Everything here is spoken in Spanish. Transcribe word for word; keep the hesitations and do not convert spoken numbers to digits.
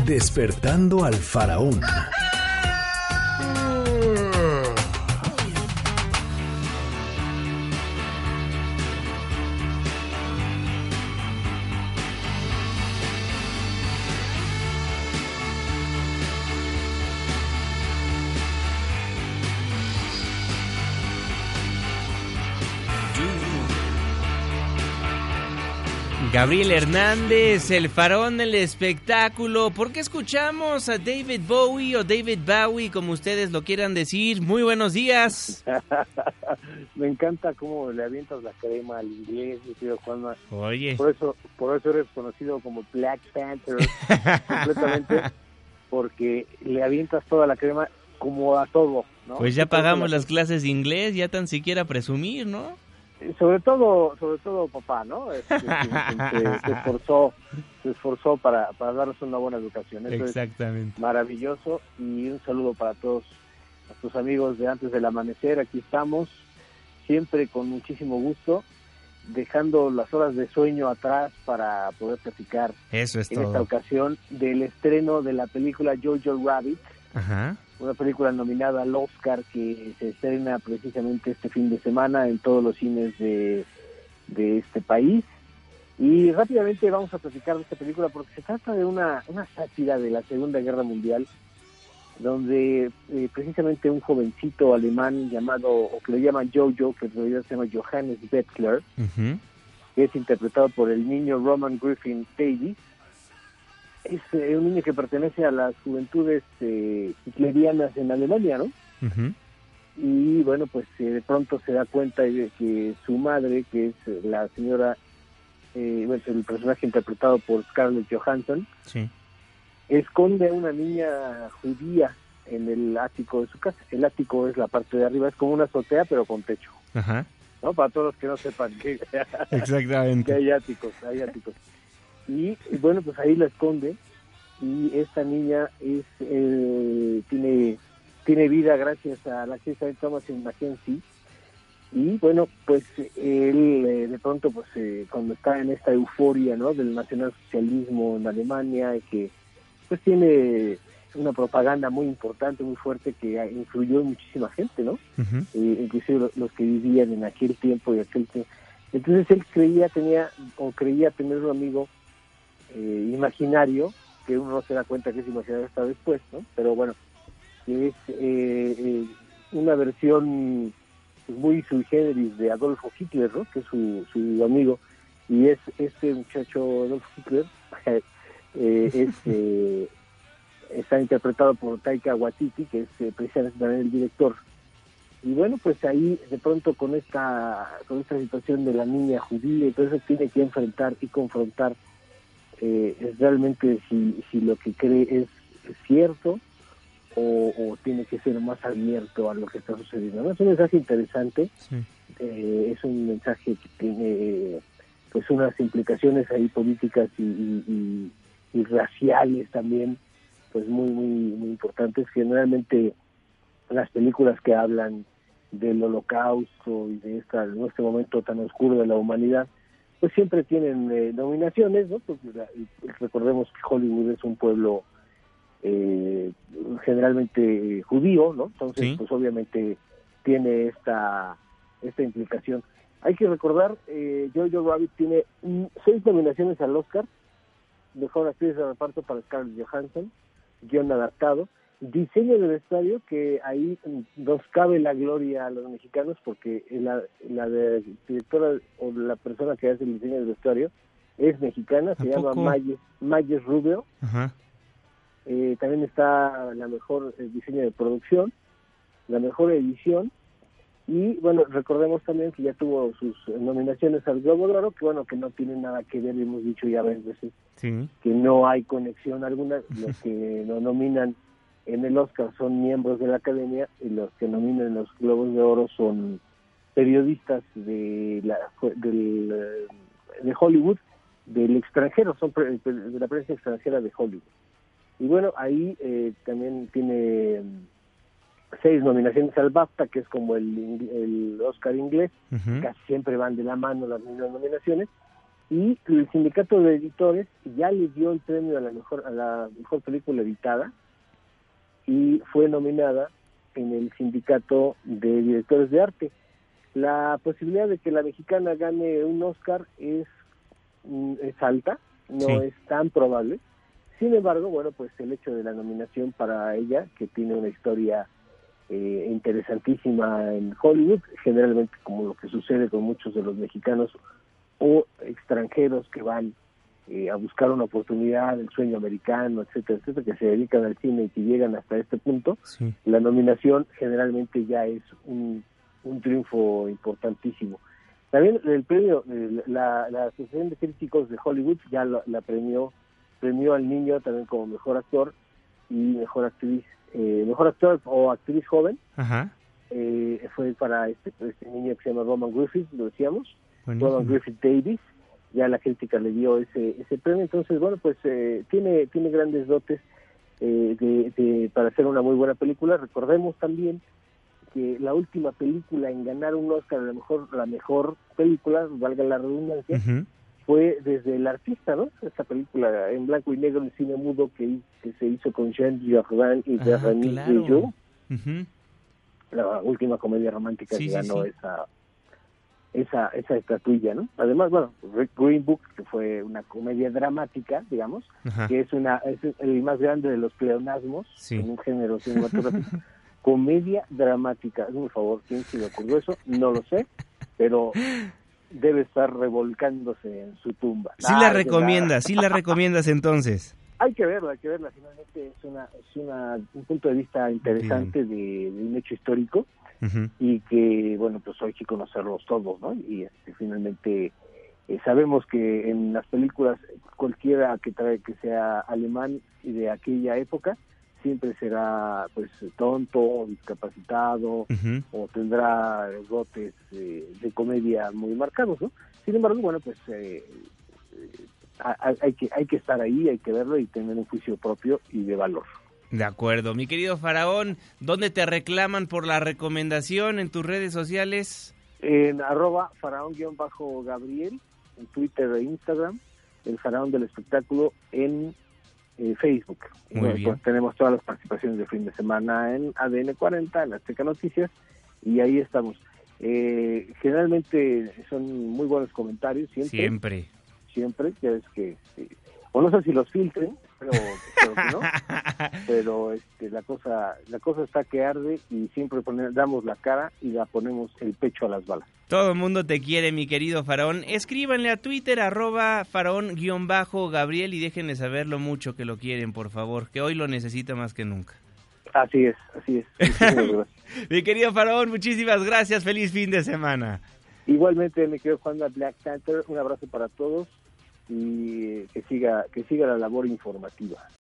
Despertando al Faraón. Gabriel Hernández, el faraón del espectáculo. ¿Por qué escuchamos a David Bowie o David Bowie, como ustedes lo quieran decir? Muy buenos días. Me encanta cómo le avientas la crema al inglés, mi tío Juanma. Oye. Por eso, por eso eres conocido como Black Panther, completamente, porque le avientas toda la crema como a todo, ¿no? Pues ya pagamos las clases de inglés, ya tan siquiera presumir, ¿no? Sobre todo, sobre todo papá, ¿no? Este, se, se, se esforzó, se esforzó para, para darnos una buena educación. Eso Exactamente. Es maravilloso, y un saludo para todos nuestros amigos de Antes del Amanecer. Aquí estamos, siempre con muchísimo gusto, dejando las horas de sueño atrás para poder platicar. Eso es en todo. esta ocasión del estreno de la película Jojo Rabbit. Ajá. Una película nominada al Oscar que se estrena precisamente este fin de semana en todos los cines de, de este país. Y rápidamente vamos a platicar de esta película porque se trata de una, una sátira de la Segunda Guerra Mundial, donde eh, precisamente un jovencito alemán llamado, o que lo llaman Jojo, que en realidad se llama Johannes Bettler, uh-huh. que es interpretado por el niño Roman Griffin Davies. Es eh, un niño que pertenece a las juventudes eh, hitlerianas en Alemania, ¿no? Uh-huh. Y bueno, pues eh, de pronto se da cuenta de que su madre, que es eh, la señora, eh, bueno, el personaje interpretado por Scarlett Johansson, sí. esconde a una niña judía en el ático de su casa. El ático es la parte de arriba, es como una azotea, pero con techo. Ajá. ¿No? Para todos los que no sepan que, exactamente. que hay áticos, hay áticos. Y bueno, pues ahí la esconde, y esta niña es eh, tiene tiene vida gracias a la actriz Thomas Mackenzie. Y bueno, pues él eh, de pronto, pues eh, cuando está en esta euforia, ¿no?, del nacionalsocialismo en Alemania, y que pues tiene una propaganda muy importante, muy fuerte, que influyó en muchísima gente, ¿no? Uh-huh. Eh, inclusive los, los que vivían en aquel tiempo y aquel tiempo. Entonces él creía tenía o creía tener un amigo Eh, imaginario, que uno no se da cuenta que es imaginario hasta después, ¿no? Pero bueno, que es eh, eh, una versión pues, muy sui generis de Adolfo Hitler, ¿no?, que es su, su amigo, y es este muchacho Adolfo Hitler, eh, es, eh, está interpretado por Taika Waititi, que es eh, precisamente también el director. Y bueno, pues ahí de pronto con esta con esta situación de la niña judía, entonces tiene que enfrentar y confrontar Eh, es realmente si, si lo que cree es cierto o, o tiene que ser más abierto a lo que está sucediendo, ¿no? Es un mensaje interesante, sí. eh, es un mensaje que tiene pues unas implicaciones ahí políticas y, y, y, y raciales también, pues muy muy muy importantes. Generalmente las películas que hablan del Holocausto y de esta de este momento tan oscuro de la humanidad, pues siempre tienen eh, nominaciones, ¿no? Porque la, recordemos que Hollywood es un pueblo eh, generalmente eh, judío, ¿no? Entonces, sí. pues obviamente tiene esta esta implicación. Hay que recordar, eh, Jojo Rabbit tiene mm, seis nominaciones al Oscar: mejor actriz de reparto para Scarlett Johansson, guión adaptado, diseño de vestuario, que ahí nos cabe la gloria a los mexicanos, porque la, la de, directora o la persona que hace el diseño de vestuario es mexicana, se llama Mayes, Mayes Rubio. Ajá. Eh, también está la mejor eh, diseño de producción, la mejor edición, y bueno, recordemos también que ya tuvo sus nominaciones al Globo de Oro, que bueno, que no tiene nada que ver, hemos dicho ya varias veces, sí. que no hay conexión alguna. Los que lo nominan en el Oscar son miembros de la Academia, y los que nominan los Globos de Oro son periodistas de la del, de Hollywood, del extranjero, son pre, de la prensa extranjera de Hollywood. Y bueno, ahí eh, también tiene seis nominaciones al BAFTA, que es como el, el Oscar inglés. Uh-huh. Casi siempre van de la mano las mismas nominaciones. y el sindicato de editores ya le dio el premio a la mejor a la mejor película editada y fue nominada en el sindicato de directores de arte. La posibilidad de que la mexicana gane un Oscar es, es alta, no sí. es tan probable. Sin embargo, bueno, pues el hecho de la nominación para ella, que tiene una historia eh, interesantísima en Hollywood, generalmente como lo que sucede con muchos de los mexicanos o extranjeros que van eh, a buscar una oportunidad, el sueño americano, etcétera, etcétera, que se dedican al cine y que llegan hasta este punto, sí. la nominación generalmente ya es un, un triunfo importantísimo. También el premio, la, la Asociación de Críticos de Hollywood ya la, la premió, premió al niño también como mejor actor y mejor actriz, eh, mejor actor o actriz joven. Ajá. Eh, fue para este, este niño que se llama Roman Griffith, lo decíamos, Buenísimo. Roman Griffith Davis. Ya la crítica le dio ese ese premio, entonces bueno, pues eh, tiene tiene grandes dotes eh, de, de para hacer una muy buena película. Recordemos también que la última película en ganar un Oscar, a lo mejor la mejor película, valga la redundancia, uh-huh. fue desde El Artista, ¿no? Esta película en blanco y negro en cine mudo que, que se hizo con Jean Dujardin y de Remy Bello, uh-huh. la última comedia romántica sí, que ganó sí, sí. esa esa esa estatuilla, ¿no? Además, bueno, Green Book, que fue una comedia dramática, digamos, Ajá. que es una es el más grande de los pleonasmos sí. en un género cinematográfico. Comedia dramática, por favor, ¿quién se le ocurrió eso? No lo sé, pero debe estar revolcándose en su tumba. Sí la recomiendas, sí la recomiendas entonces. Hay que verla, hay que verla, finalmente es una es una un punto de vista interesante de, de un hecho histórico. Uh-huh. Y que, bueno, pues hay que conocerlos todos, ¿no? Y este, finalmente eh, sabemos que en las películas cualquiera que trae que sea alemán y de aquella época siempre será pues tonto o discapacitado uh-huh. o tendrá dotes eh, de comedia muy marcados, ¿no? Sin embargo, bueno, pues eh, eh, hay que hay que estar ahí, hay que verlo y tener un juicio propio y de valor. De acuerdo. Mi querido Faraón, ¿dónde te reclaman por la recomendación en tus redes sociales? En arroba faraón-gabriel, en Twitter e Instagram, el Faraón del Espectáculo en eh, Facebook. Muy bueno, bien. Pues tenemos todas las participaciones de fin de semana en A D N cuarenta, en Azteca Noticias, y ahí estamos. Eh, generalmente son muy buenos comentarios, siempre. Siempre. Siempre, ya es que... Eh, o no sé si los filtren, pero, pero que no, pero este, la cosa la cosa está que arde y siempre poner, damos la cara y la ponemos el pecho a las balas. Todo el mundo te quiere, mi querido Faraón. Escríbanle a Twitter, arroba faraón-gabriel y déjenle saber lo mucho que lo quieren, por favor, que hoy lo necesita más que nunca. Así es, así es. Mi querido Faraón, muchísimas gracias, feliz fin de semana. Igualmente, mi querido Juan de Black Panther, un abrazo para todos y que siga que siga la labor informativa.